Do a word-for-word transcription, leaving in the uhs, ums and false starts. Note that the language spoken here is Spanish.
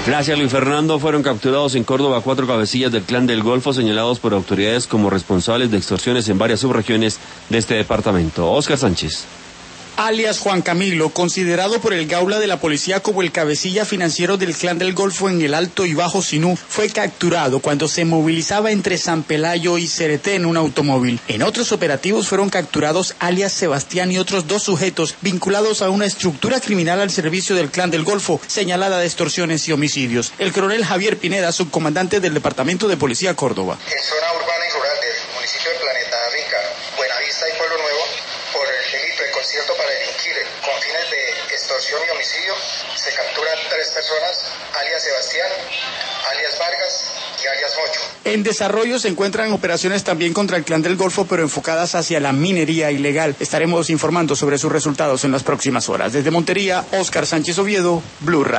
Gracias, Luis Fernando. Fueron capturados en Córdoba cuatro cabecillas del Clan del Golfo, señalados por autoridades como responsables de extorsiones en varias subregiones de este departamento. Óscar Sánchez. Alias Juan Camilo, considerado por el Gaula de la policía como el cabecilla financiero del Clan del Golfo en el Alto y Bajo Sinú, fue capturado cuando se movilizaba entre San Pelayo y Cereté en un automóvil. En otros operativos fueron capturados alias Sebastián y otros dos sujetos vinculados a una estructura criminal al servicio del Clan del Golfo, señalada de extorsiones y homicidios. El coronel Javier Pineda, subcomandante del Departamento de Policía Córdoba. En zona urbana y rural del municipio de Planeta Rica, Buenavista y Pueblo Nuevo, por el delito de concierto para delinquir con fines de extorsión y homicidio, se capturan tres personas, alias Sebastián, alias Vargas y alias Mocho. En desarrollo se encuentran operaciones también contra el Clan del Golfo, pero enfocadas hacia la minería ilegal. Estaremos informando sobre sus resultados en las próximas horas. Desde Montería, Óscar Sánchez Oviedo, Blue Radio.